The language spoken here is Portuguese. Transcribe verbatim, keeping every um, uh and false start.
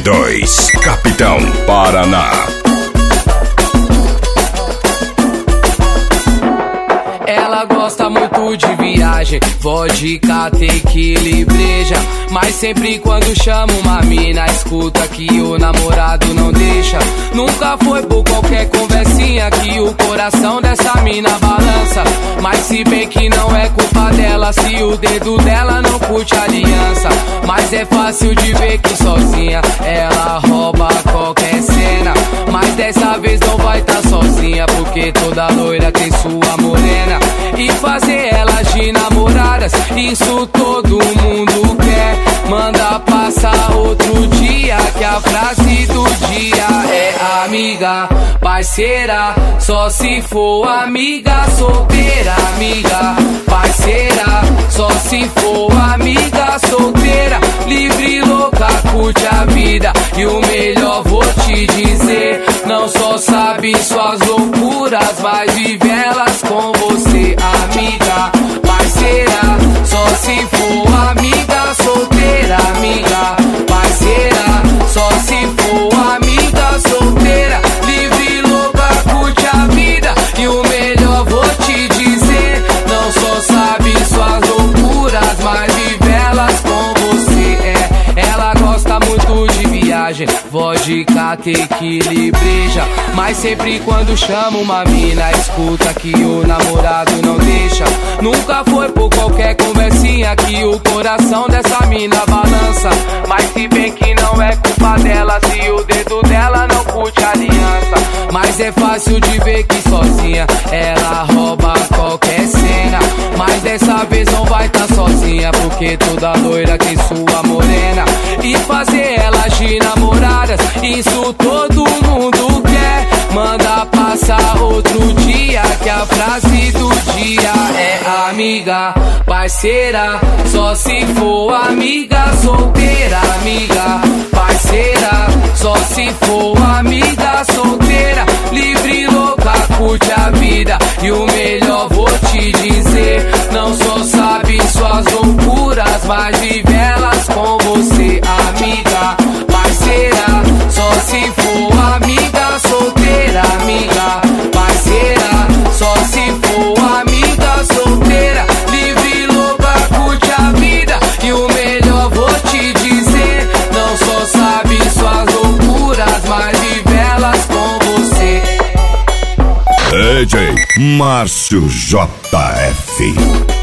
dois, Capitão Paraná. Ela gosta muito de viagem, vodka, tequila e breja. Mas sempre quando chama uma mina, escuta que o namorado não deixa. Nunca foi por qualquer conversinha que o coração dessa mina balança. Mas se bem que não é culpa dela, se o dedo dela não curte a aliança. Mas é fácil de ver que sozinha ela rouba qualquer cena. Mas dessa vez não vai tá sozinha, porque toda loira tem sua morena. E fazer elas de namoradas, isso todo mundo quer. Manda passar outro dia, que a frase do dia é amiga, parceira, só se for amiga solteira. Amiga, parceira, só se for amiga solteira. Livre, louca, curte a vida. E o melhor vou te dizer, não só sabe suas loucuras, mas vive elas com você. Amiga, parceira, só se for amiga solteira. Amiga, parceira, só se for amiga solteira. Livre, louca, curte a vida. E o melhor vou te dizer, não só sabe suas loucuras, mas vive elas com você. É, ela gosta muito de viagem, vodka, tequila e breja. Mas sempre quando chama uma mina, escuta que o namorado não deixa. Nunca foi por qualquer conversinha que o coração dessa mina balança. Mas se bem que não é culpa dela, se o dedo dela não curte a aliança. Mas é fácil de ver que sozinha ela rouba qualquer cena. Mas dessa vez não vai tá sozinha, porque toda loira tem sua morena. E fazer elas de namoradas, isso todo mundo quer. Manda passar outro dia, que a frase do dia é amiga, parceira, só se for amiga solteira. Amiga, parceira, só se for amiga solteira. Livre, louca, curte a vida. E o melhor vou te dizer, não só sabe suas loucuras, mas vive elas com você. Amiga, parceira, só se for amiga solteira. Amiga, parceira, só se for amiga solteira. Livre, louca, curte a vida. E o melhor vou te dizer, não só sabe suas loucuras, mas vive elas com você. D J Márcio J F